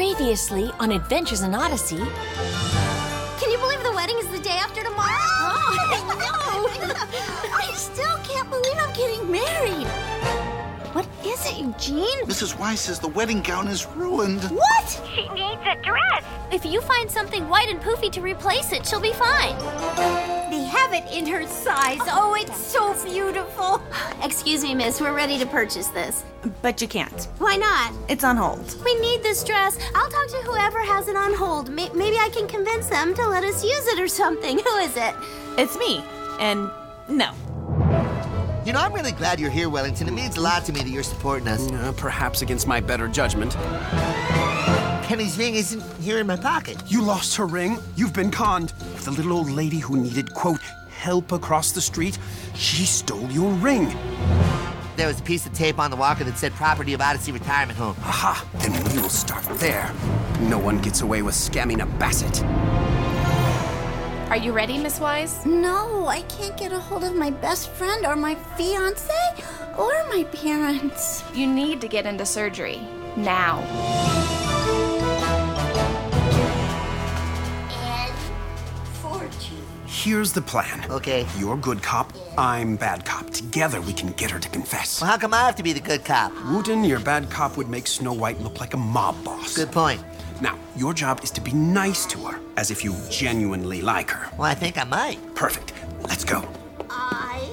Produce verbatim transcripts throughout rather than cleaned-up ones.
Previously on Adventures in Odyssey. Can you believe the wedding is the day after tomorrow? Oh, I know. I still can't believe I'm getting married. What is it, Eugene? Missus Weiss says the wedding gown is ruined. What? She needs a dress. If you find something white and poofy to replace it, she'll be fine. They have it in her size. Oh, it's so beautiful. Excuse me, miss. We're ready to purchase this. But you can't. Why not? It's on hold. We need this dress. I'll talk to whoever has it on hold. May- maybe I can convince them to let us use it or something. Who is it? It's me. And no. You know, I'm really glad you're here, Wellington. It means a lot to me that you're supporting us. Uh, perhaps against my better judgment. Penny's ring isn't here in my pocket. You lost her ring? You've been conned. The little old lady who needed, quote, help across the street, she stole your ring. There was a piece of tape on the walker that said property of Odyssey Retirement Home. Aha, then we will start there. No one gets away with scamming a Bassett. Are you ready, Miss Wise? No, I can't get a hold of my best friend or my fiance or my parents. You need to get into surgery. Now. And fortune. Here's the plan. Okay. You're good cop, I'm bad cop. Together we can get her to confess. Well, how come I have to be the good cop? Wooten, your bad cop would make Snow White look like a mob boss. Good point. Now, your job is to be nice to her, as if you genuinely like her. Well, I think I might. Perfect. Let's go. I,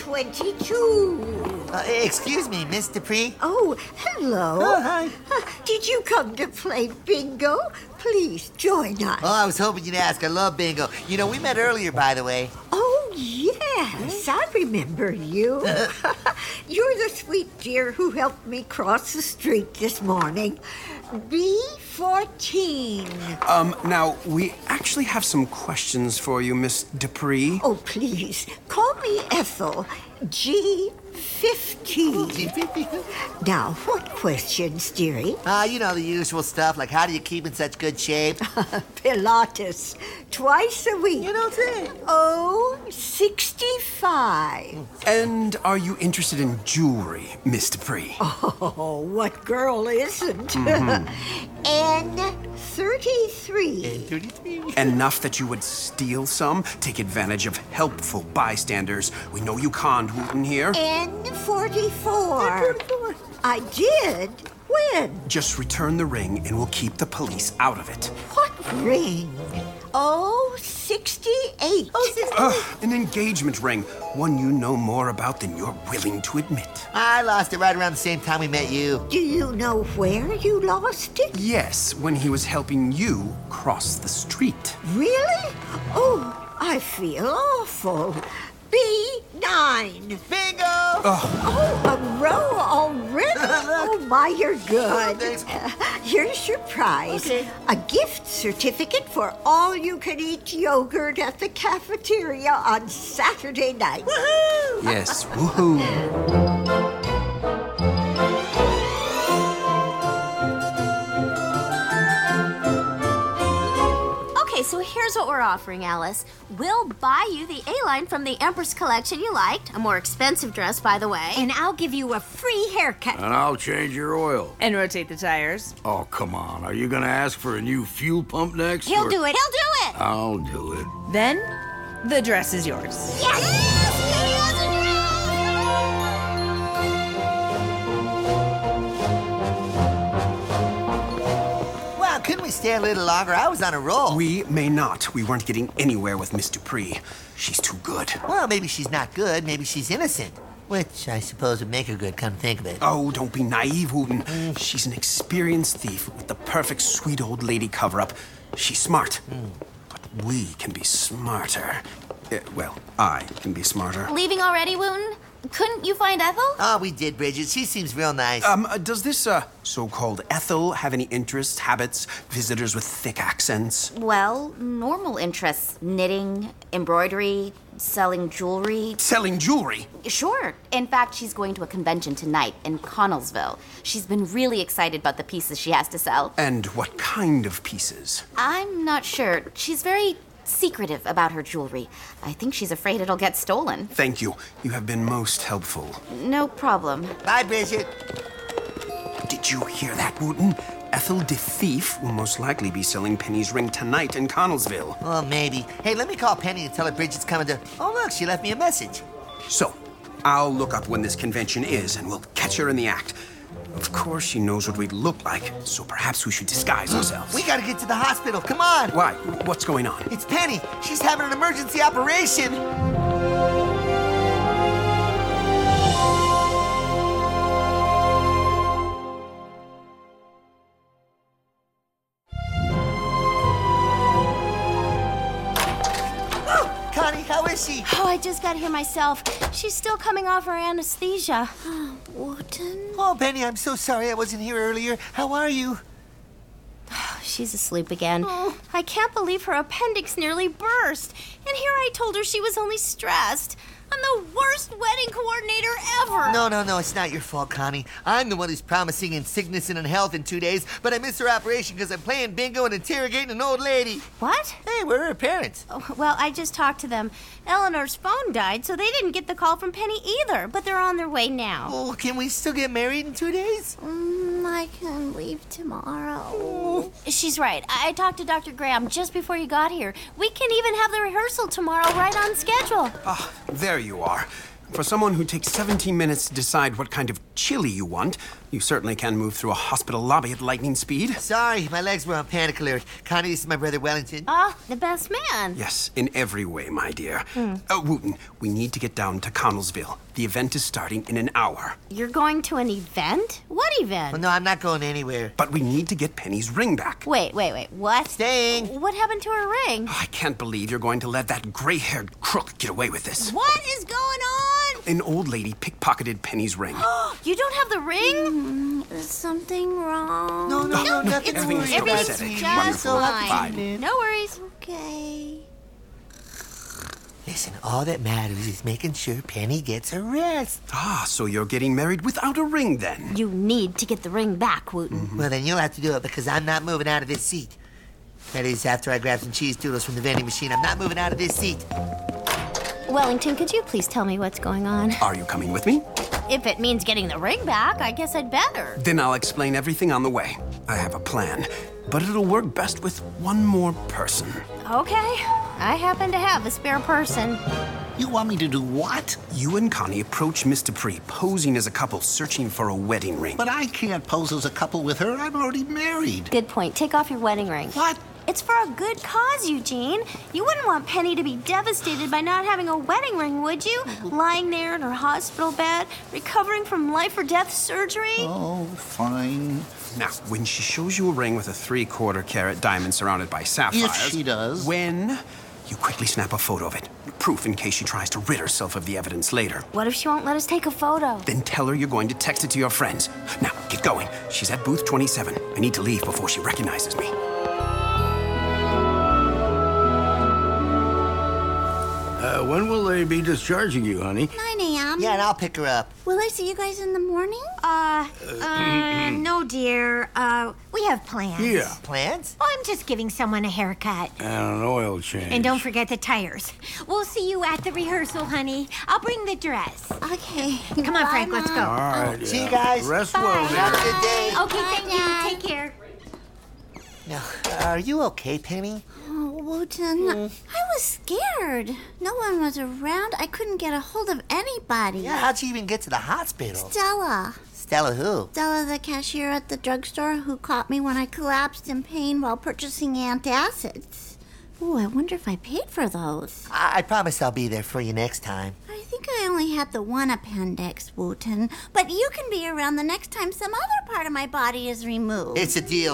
twenty-two. Uh, excuse me, Miss Dupree. Oh, hello. Oh, hi. Did you come to play bingo? Please join us. Oh, I was hoping you'd ask. I love bingo. You know, we met earlier, by the way. Oh, yes, I remember you. You're the sweet dear who helped me cross the street this morning. B fourteen. Um, now, we actually have some questions for you, Miss Dupree. Oh, please, call me Ethel. G fifteen. Now, what questions, dearie? Ah, uh, you know, the usual stuff, like how do you keep in such good shape? Pilates, twice a week. You don't say. Oh, sixty-five. And are you interested in jewelry, Miss Dupree? Oh, what girl isn't? Mm-hmm. N thirty-three. N thirty-three. Enough that you would steal some, take advantage of helpful bystanders. We know you conned Wooten here. N forty-four. I did? When? Just return the ring and we'll keep the police out of it. What ring? Oh, sixty-eight. Oh, sixty-eight. Ugh, an engagement ring. One you know more about than you're willing to admit. I lost it right around the same time we met you. Do you know where you lost it? Yes, when he was helping you cross the street. Really? Oh, I feel awful. B nine. Bingo! Oh, a row already? Oh, my, you're good. Thanks. Uh, here's your prize. Okay. A gift certificate for all-you-can-eat yogurt at the cafeteria on Saturday night. Woohoo! Yes, woohoo. Okay, so here's what we're offering, Alice. We'll buy you the A-line from the Empress collection you liked, a more expensive dress, by the way. And I'll give you a free haircut. And I'll change your oil. And rotate the tires. Oh, come on. Are you going to ask for a new fuel pump next? He'll or- do it. He'll do it. I'll do it. Then, the dress is yours. Yes! Wow, couldn't we stay a little longer? I was on a roll. We may not. We weren't getting anywhere with Miss Dupree. She's too good. Well, maybe she's not good. Maybe she's innocent. Which I suppose would make her good, come think of it. Oh, don't be naive, Wooten. She's an experienced thief with the perfect sweet old lady cover-up. She's smart. Mm. But we can be smarter. Uh, well, I can be smarter. Leaving already, Wooten? Couldn't you find Ethel? Oh, we did, Bridget. She seems real nice. Um, uh, does this, uh, so-called Ethel have any interests, habits, visitors with thick accents? Well, normal interests. Knitting, embroidery, selling jewelry. Selling jewelry? Sure. In fact, she's going to a convention tonight in Connellsville. She's been really excited about the pieces she has to sell. And what kind of pieces? I'm not sure. She's very secretive about her jewelry. I think she's afraid it'll get stolen. Thank you. You have been most helpful. No problem. Bye, Bridget. Did you hear that, Wooten? Ethel de Thief will most likely be selling Penny's ring tonight in Connellsville. Well, maybe. Hey, let me call Penny and tell her Bridget's coming to... Oh, look, she left me a message. So, I'll look up when this convention is, and we'll catch her in the act. Of course, she knows what we look like, so perhaps we should disguise ourselves. We gotta get to the hospital. Come on. Why? What's going on? It's Penny. She's having an emergency operation. Connie, how is she? Oh, I just got here myself. She's still coming off her anesthesia. Wooten? Oh, Penny, I'm so sorry I wasn't here earlier. How are you? She's asleep again. Oh. I can't believe her appendix nearly burst. And here I told her she was only stressed. I'm the worst wedding coordinator ever. No, no, no, it's not your fault, Connie. I'm the one who's promising in sickness and in health in two days, but I missed her operation because I'm playing bingo and interrogating an old lady. What? Hey, we're her parents. Oh, well, I just talked to them. Eleanor's phone died, so they didn't get the call from Penny either, but they're on their way now. Oh, can we still get married in two days? Mm, I can leave tomorrow. Oh. She's right. I-, I talked to Doctor Graham just before you got here. We can even have the rehearsal tomorrow right on schedule. Ah, there you are. For someone who takes seventeen minutes to decide what kind of chili you want, you certainly can move through a hospital lobby at lightning speed. Sorry, my legs were on panic alert. Connie, this is my brother Wellington. Oh, the best man. Yes, in every way, my dear. Hmm. Uh, Wooten, we need to get down to Connellsville. The event is starting in an hour. You're going to an event? What event? Well, no, I'm not going anywhere. But we need to get Penny's ring back. Wait, wait, wait. What? Staying. What happened to her ring? I can't believe you're going to let that gray-haired crook get away with this. What is going on? An old lady pickpocketed Penny's ring. You don't have the ring? Mm, is something wrong? No, no, no, nothing. Everything's Everything's copacetic. just Wonderful. fine. Fine. No worries. Okay. Listen, all that matters is making sure Penny gets her rest. Ah, so you're getting married without a ring, then? You need to get the ring back, Wooten. Mm-hmm. Well, then you'll have to do it because I'm not moving out of this seat. That is, after I grab some cheese doodles from the vending machine, I'm not moving out of this seat. Wellington, could you please tell me what's going on? Are you coming with me? If it means getting the ring back, I guess I'd better. Then I'll explain everything on the way. I have a plan, but it'll work best with one more person. Okay. I happen to have a spare person. You want me to do what? You and Connie approach Miss Dupree, posing as a couple searching for a wedding ring. But I can't pose as a couple with her. I'm already married. Good point. Take off your wedding ring. What? It's for a good cause, Eugene. You wouldn't want Penny to be devastated by not having a wedding ring, would you? Lying there in her hospital bed, recovering from life or death surgery? Oh, fine. Now, when she shows you a ring with a three-quarter carat diamond surrounded by sapphires... If she does. When... You quickly snap a photo of it. Proof in case she tries to rid herself of the evidence later. What if she won't let us take a photo? Then tell her you're going to text it to your friends. Now, get going. She's at booth twenty-seven. I need to leave before she recognizes me. Uh, when will they be discharging you, honey? nine a.m. Yeah, and I'll pick her up. Will I see you guys in the morning? Uh, uh, no, dear. Uh, we have plans. Yeah. Plans? Oh, I'm just giving someone a haircut. And an oil change. And don't forget the tires. We'll see you at the rehearsal, honey. I'll bring the dress. Okay. Come on, Frank, let's go. All right. See yeah. you guys. Rest Bye. well, Have a dear. good day. Okay, thank you. Take care. Now, are you okay, Penny? Oh, Wooten, I was scared. No one was around. I couldn't get a hold of anybody. Yeah, how'd you even get to the hospital? Stella. Stella who? Stella, the cashier at the drugstore who caught me when I collapsed in pain while purchasing antacids. Ooh, I wonder if I paid for those. I, I promise I'll be there for you next time. I think I only had the one appendix, Wooten. But you can be around the next time some other part of my body is removed. It's a deal.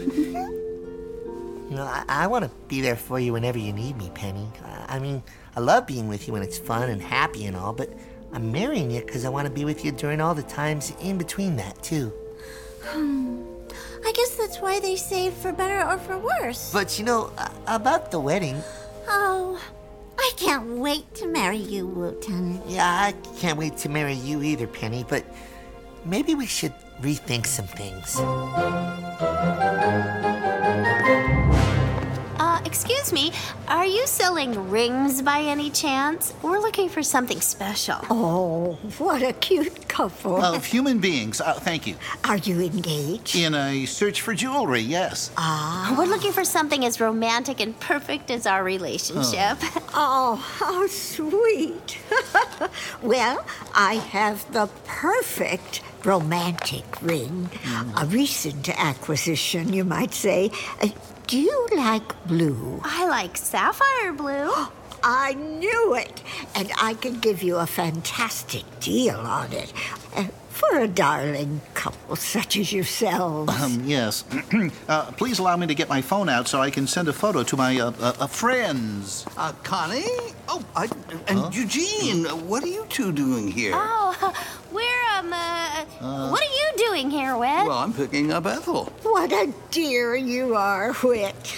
You know, I, I want to be there for you whenever you need me, Penny. I, I mean, I love being with you when it's fun and happy and all, but I'm marrying you because I want to be with you during all the times in between that, too. Hmm. I guess that's why they say for better or for worse. But, you know, uh, about the wedding... Oh, I can't wait to marry you, Wooten. Yeah, I can't wait to marry you either, Penny, but maybe we should rethink some things. Uh, excuse me, are you selling rings by any chance? We're looking for something special. Oh, what a cute couple. Of human beings, uh, thank you. Are you engaged? In a search for jewelry, yes. Ah. We're looking for something as romantic and perfect as our relationship. Oh, how sweet. Well, I have the perfect romantic ring. Mm. A recent acquisition, you might say. Uh, do you like blue? I like sapphire blue. I knew it. And I can give you a fantastic deal on it. Uh, for a darling couple such as yourselves. Um, yes. uh, please allow me to get my phone out so I can send a photo to my uh, uh, uh, friends. Uh, Connie? Oh, I, and Huh? Eugene, what are you two doing here? Oh, we're, um, uh, what are you doing here, Whit? Well, I'm picking up Ethel. What a dear you are, Whit.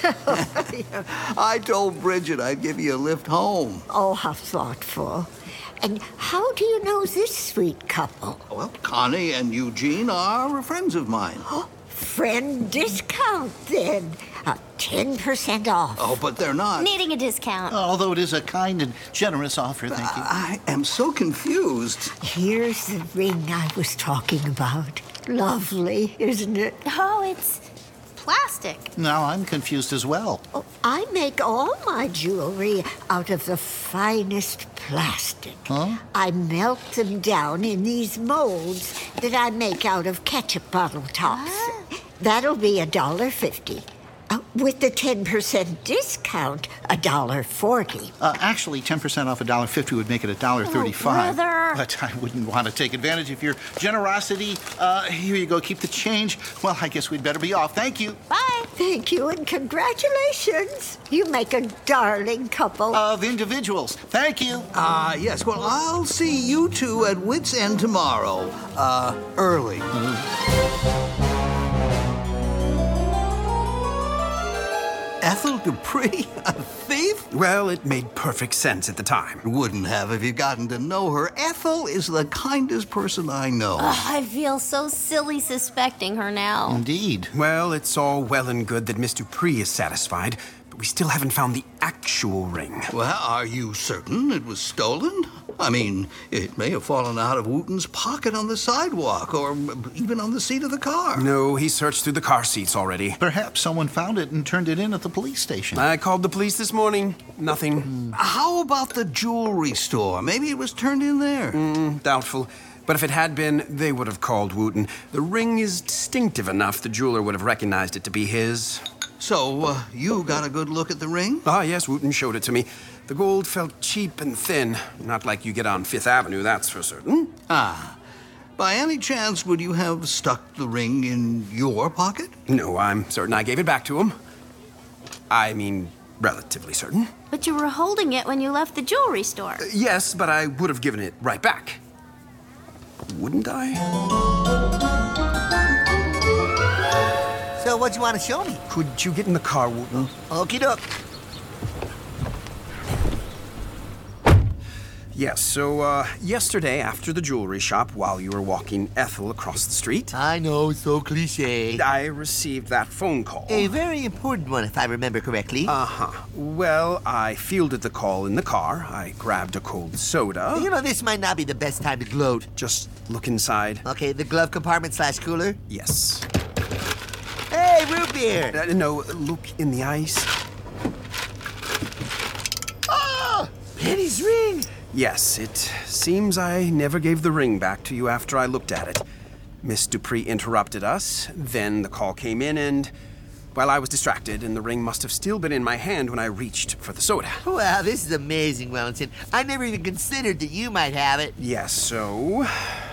I told Bridget I'd give you a lift home. Oh, how thoughtful. And how do you know this sweet couple? Well, Connie and Eugene are friends of mine. Friend discount, then. Uh, ten percent off. Oh, but they're not. Needing a discount. Although it is a kind and generous offer, thank you. I am so confused. Here's the ring I was talking about. Lovely, isn't it? Oh, it's plastic. Now I'm confused as well. Oh, I make all my jewelry out of the finest plastic. Huh? I melt them down in these molds that I make out of ketchup bottle tops. That'll be a dollar fifty. Uh, with the ten percent discount, a dollar forty. Uh, actually, ten percent off a dollar fifty would make it a dollar thirty-five. brother. But I wouldn't want to take advantage of your generosity. Uh, here you go. Keep the change. Well, I guess we'd better be off. Thank you. Bye. Thank you and congratulations. You make a darling couple. Of individuals. Thank you. Ah, uh, yes. Well, I'll see you two at Wits End tomorrow. Uh, early. Ethel Dupree? A thief? Well, it made perfect sense at the time. Wouldn't have if you'd gotten to know her. Ethel is the kindest person I know. Ugh, I feel so silly suspecting her now. Indeed. Well, it's all well and good that Miss Dupree is satisfied, but we still haven't found the actual ring. Well, are you certain it was stolen? I mean, it may have fallen out of Wooten's pocket on the sidewalk or even on the seat of the car. No, he searched through the car seats already. Perhaps someone found it and turned it in at the police station. I called the police this morning. Nothing. How about the jewelry store? Maybe it was turned in there. Mm, doubtful. But if it had been, they would have called Wooten. The ring is distinctive enough the jeweler would have recognized it to be his. So, uh, you got a good look at the ring? Ah, yes, Wooten showed it to me. The gold felt cheap and thin. Not like you get on Fifth Avenue, that's for certain. Ah. By any chance, would you have stuck the ring in your pocket? No, I'm certain I gave it back to him. I mean, relatively certain. But you were holding it when you left the jewelry store. Yes, but I would have given it right back. Wouldn't I? So what do you want to show me? Could you get in the car, Wooten? Okie doke. Yes, so, uh, yesterday after the jewelry shop, while you were walking Ethel across the street, I know, so cliche. I received that phone call. A very important one, if I remember correctly. Uh-huh. Well, I fielded the call in the car. I grabbed a cold soda. You know, this might not be the best time to gloat. Just look inside. Okay, the glove compartment slash cooler. Yes. Hey, root beer! Uh, no, look in the ice. Oh! Penny's ring! Yes, it seems I never gave the ring back to you after I looked at it. Miss Dupree interrupted us, then the call came in, and, well, I was distracted, and the ring must have still been in my hand when I reached for the soda. Wow, this is amazing, Wellington. I never even considered that you might have it. Yes, so...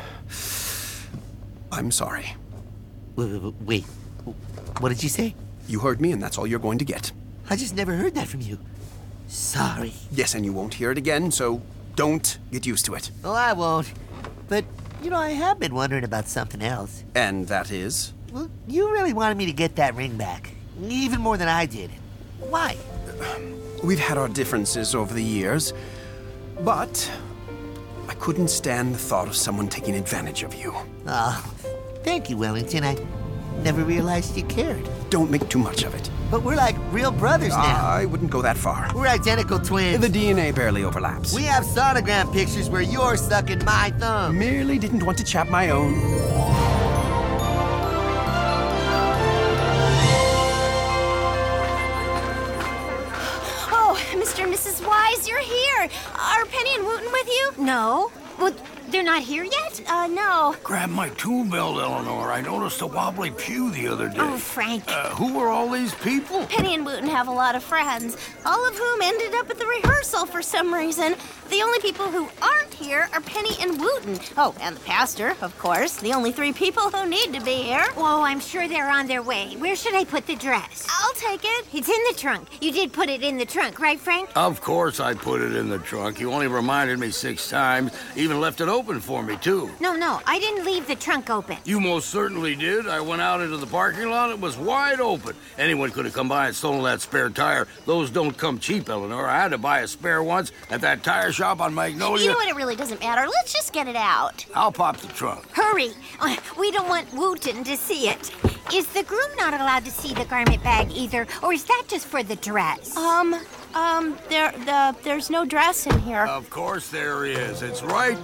I'm sorry. Wait, wait, what did you say? You heard me, and that's all you're going to get. I just never heard that from you. Sorry. Yes, and you won't hear it again, so don't get used to it. Oh, I won't. But, you know, I have been wondering about something else. And that is? Well, you really wanted me to get that ring back. Even more than I did. Why? We've had our differences over the years, but I couldn't stand the thought of someone taking advantage of you. Oh, thank you, Wellington. I Never realized you cared. Don't make too much of it. But we're like real brothers now. I wouldn't go that far. We're identical twins. The D N A barely overlaps. We have sonogram pictures where you're sucking my thumb. Merely didn't want to chap my own. Oh, Mister and Missus Wise, you're here. Are Penny and Wooten with you? No. Well, they're not here yet? Uh, no. Grab my tool belt, Eleanor. I noticed a wobbly pew the other day. Oh, Frank. Uh, who are all these people? Penny and Wooten have a lot of friends, all of whom ended up at the rehearsal for some reason. The only people who aren't here are Penny and Wooten. Oh, and the pastor, of course. The only three people who need to be here. Oh, I'm sure they're on their way. Where should I put the dress? I'll take it. It's in the trunk. You did put it in the trunk, right, Frank? Of course I put it in the trunk. You only reminded me six times. Even left it open for me, too. No, no, I didn't leave the trunk open. You most certainly did. I went out into the parking lot. It was wide open. Anyone could have come by and stolen that spare tire. Those don't come cheap, Eleanor. I had to buy a spare once at that tire shop on Magnolia. You know what? It really doesn't matter. Let's just get it out. I'll pop the trunk. Hurry. Uh, We don't want Wooten to see it. Is the groom not allowed to see the garment bag either, or is that just for the dress? Um, um, there, the, there's no dress in here. Of course there is. It's right.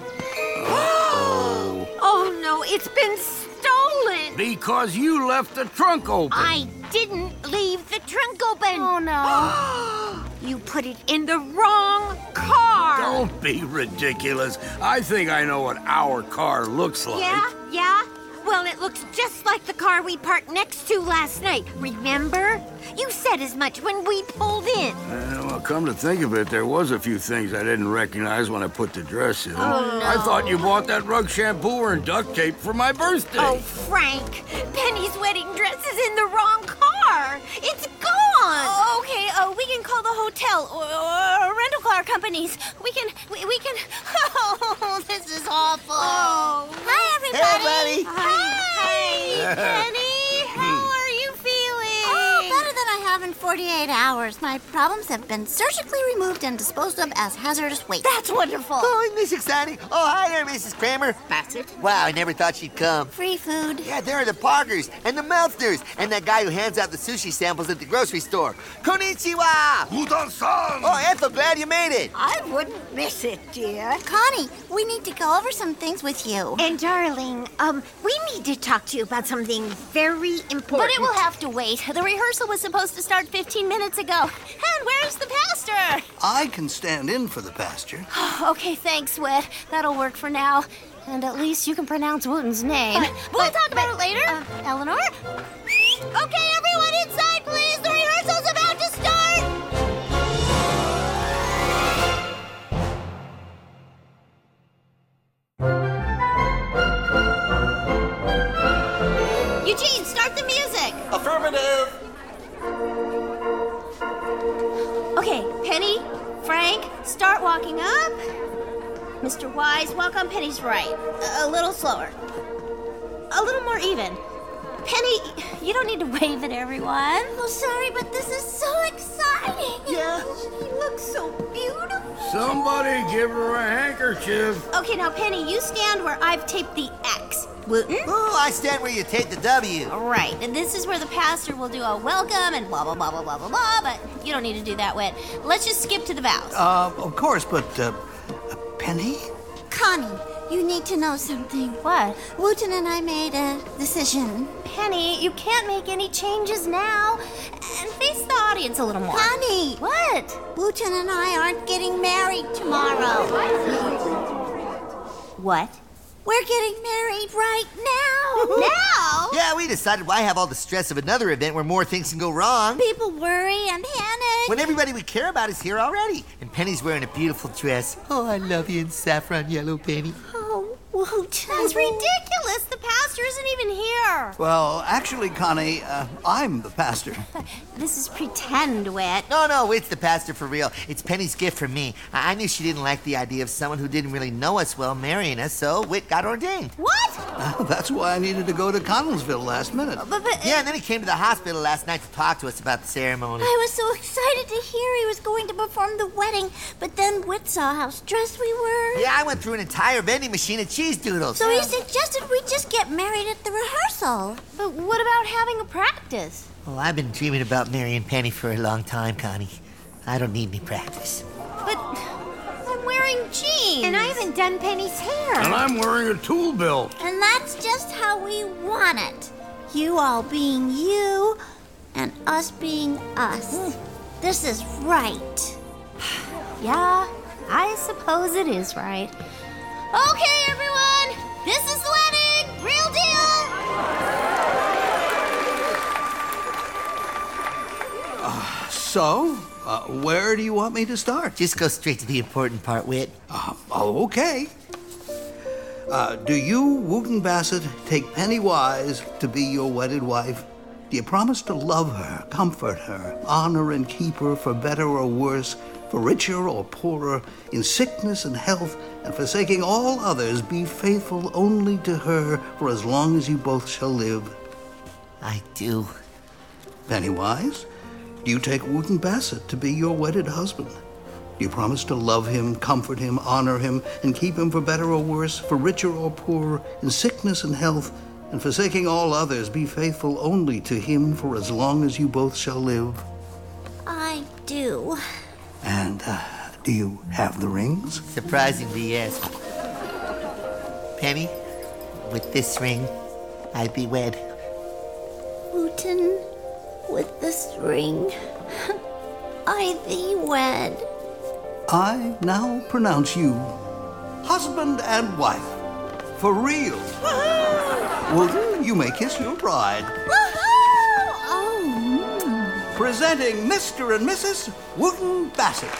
Oh, no, it's been stolen. Because you left the trunk open. I didn't leave the trunk open. Oh, no. You put it in the wrong car. Don't be ridiculous. I think I know what our car looks like. Yeah, yeah. Well, it looks just like the car we parked next to last night. Remember? You said as much when we pulled in. Uh, well, come to think of it, there was a few things I didn't recognize when I put the dress in. Oh, no. I thought you bought that rug shampoo and duct tape for my birthday. Oh, Frank, Penny's wedding dress is in the wrong car. It's gone. Oh, okay, uh, we can call the hotel or, or rental car companies. We can, we, we can. Oh, this is awful. Oh. Hi, everybody. Hey, buddy. Hi, Penny. How are you feeling? Oh, better than I have in forty-eight hours. My problems have been surgically removed and disposed of as hazardous waste. That's wonderful. Oh, isn't this exciting? Oh, hi there, Missus Kramer. Bassett. Wow, I never thought she'd come. Free food. Yeah, there are the Parkers and the Meltners and that guy who hands out the sushi samples at the grocery store. Konnichiwa! Udan-san! Oh, Ethel, glad you made it. I wouldn't miss it, dear. Connie, we need to go over some things with you. And darling, um, we need to talk to you about something very important. But it will have to wait. The rehearsal was supposed to start fifteen minutes ago. And where's the pastor? I can stand in for the pastor. Okay, thanks, Whit. That'll work for now. And at least you can pronounce Wooten's name. But- we'll but- talk about but, it later. uh, Eleanor? Okay, everyone inside, please. The rehearsal's about to start. Eugene, start the music. Affirmative. Okay, Penny, Frank, start walking up. Mister Wise, walk on Penny's right. A, a little slower. A little more even. Penny, you don't need to wave at everyone. Oh, sorry, but this is so exciting. Yeah. She looks so beautiful. Somebody give her a handkerchief. Okay, now, Penny, you stand where I've taped the X. Wooten? Oh, I stand where you take the W. Right, and this is where the pastor will do a welcome and blah, blah, blah, blah, blah, blah, blah, but you don't need to do that, Whit. Let's just skip to the vows. Uh, of course, but, uh, uh, Penny? Connie, you need to know something. What? Wooten and I made a decision. Penny, you can't make any changes now. And face the audience a little more. Connie! What? Wooten and I aren't getting married tomorrow. What? We're getting married right now. Now? Yeah, we decided why have all the stress of another event where more things can go wrong People worry and panic. when everybody we care about is here already. And Penny's wearing a beautiful dress. Oh, I love you in saffron yellow, Penny. Oh, Wooten. That's ridiculous. The pastor isn't even here. Well, actually, Connie, uh, I'm the pastor. This is pretend, Whit. No, no, it's the pastor for real. It's Penny's gift from me. I, I knew she didn't like the idea of someone who didn't really know us well marrying us, so Whit got ordained. What? Uh, that's why I needed to go to Connellsville last minute. But, but Yeah, and then he came to the hospital last night to talk to us about the ceremony. I was so excited to hear he was going to perform the wedding, but then Whit saw how stressed we were. Yeah, I went through an entire vending machine of cheese please, Doodles. So he suggested we just get married at the rehearsal. But what about having a practice? Oh, I've been dreaming about marrying Penny for a long time, Connie. I don't need any practice. But I'm wearing jeans. And I haven't done Penny's hair. And I'm wearing a tool belt. And that's just how we want it. You all being you, and us being us. This is right. Yeah, I suppose it is right. Okay, everyone, this is the wedding. Real deal. Uh, so, uh, where do you want me to start? Just go straight to the important part, Whit. Uh, oh, okay. Uh, do you, Wooten Bassett, take Penny Wise to be your wedded wife? Do you promise to love her, comfort her, honor and keep her for better or worse, for richer or poorer, in sickness and health, and forsaking all others, be faithful only to her for as long as you both shall live? I do. Pennywise, do you take Wooten Bassett to be your wedded husband? Do you promise to love him, comfort him, honor him, and keep him for better or worse, for richer or poorer, in sickness and health, and forsaking all others, be faithful only to him for as long as you both shall live? I do. And uh, do you have the rings? Surprisingly, yes. Penny, with this ring, I be wed. Wooten, with this ring, I thee wed. I now pronounce you husband and wife, for real. Wooten, you may kiss your bride. Oh, mm. Presenting Mister and Missus Wooten Bassett.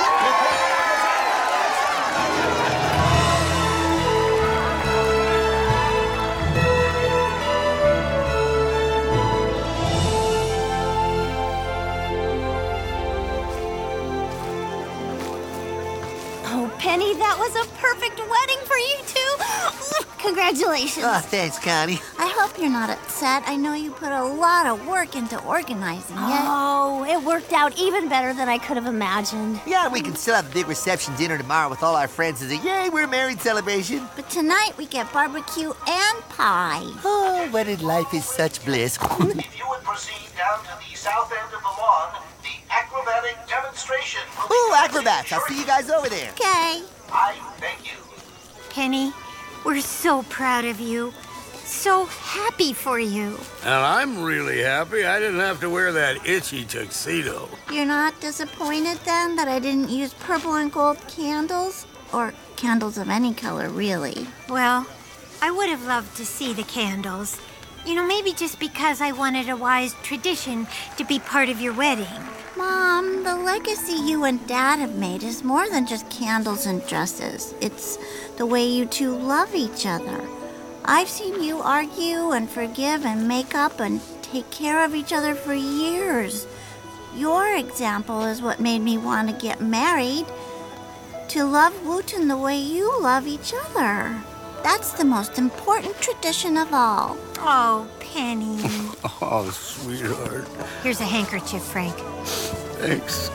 Penny, that was a perfect wedding for you two. Congratulations. Oh, thanks, Connie. I hope you're not upset. I know you put a lot of work into organizing it. Oh, it worked out even better than I could have imagined. Yeah, we can still have a big reception dinner tomorrow with all our friends as a yay, we're married celebration. But tonight we get barbecue and pie. Oh, wedded life is such bliss. If you would proceed down to the south end of the lawn, the acrobatic demonstration will be... Ooh, acrobats. I'll see you guys over there. Okay. I thank you. Penny, we're so proud of you. So happy for you. And I'm really happy I didn't have to wear that itchy tuxedo. You're not disappointed then that I didn't use purple and gold candles? Or candles of any color, really? Well, I would have loved to see the candles. You know, maybe just because I wanted a wise tradition to be part of your wedding. Mom, the legacy you and Dad have made is more than just candles and dresses. It's the way you two love each other. I've seen you argue and forgive and make up and take care of each other for years. Your example is what made me want to get married. To love Wooten the way you love each other. That's the most important tradition of all. Oh, Penny. Oh, sweetheart. Here's a handkerchief, Frank. Thanks.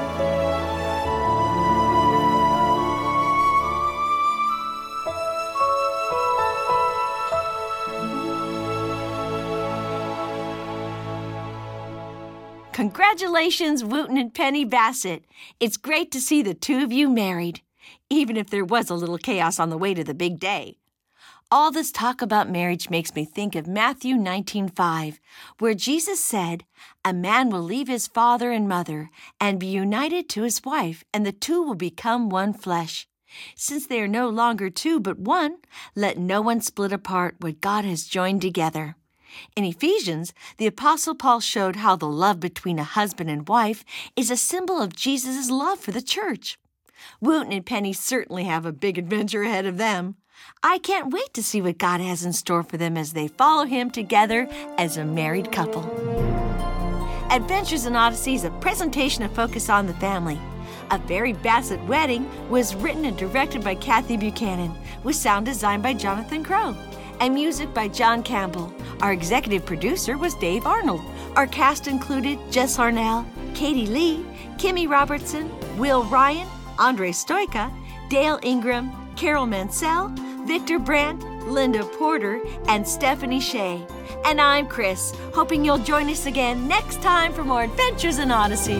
Congratulations, Wooten and Penny Bassett. It's great to see the two of you married, even if there was a little chaos on the way to the big day. All this talk about marriage makes me think of Matthew nineteen five, where Jesus said, "A man will leave his father and mother and be united to his wife, and the two will become one flesh. Since they are no longer two but one, let no one split apart what God has joined together." In Ephesians, the Apostle Paul showed how the love between a husband and wife is a symbol of Jesus' love for the church. Wooten and Penny certainly have a big adventure ahead of them. I can't wait to see what God has in store for them as they follow Him together as a married couple. Adventures in Odyssey is a presentation of Focus on the Family. A Very Bassett Wedding was written and directed by Kathy Buchanan, with sound design by Jonathan Crow, and music by John Campbell. Our executive producer was Dave Arnold. Our cast included Jess Harnell, Katie Lee, Kimmy Robertson, Will Ryan, Andre Stoika, Dale Ingram, Carol Mansell, Victor Brandt, Linda Porter, and Stephanie Shea. And I'm Chris, hoping you'll join us again next time for more Adventures in Odyssey.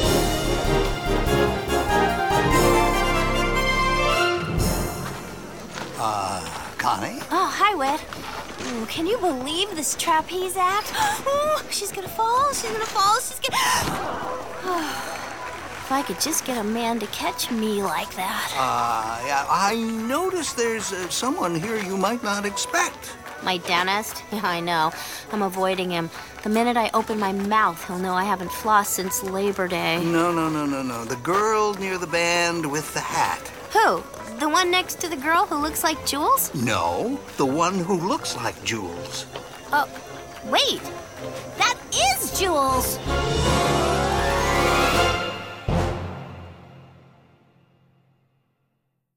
Uh, Connie? Oh, hi, Whit. Ooh, can you believe this trapeze act? Ooh, she's gonna fall, she's gonna fall, she's gonna... If I could just get a man to catch me like that. Uh, yeah, I noticed there's uh, someone here you might not expect. My dentist? Yeah, I know. I'm avoiding him. The minute I open my mouth, he'll know I haven't flossed since Labor Day. No, no, no, no, no. The girl near the band with the hat. Who? The one next to the girl who looks like Jules? No, the one who looks like Jules. Oh, wait. That is Jules!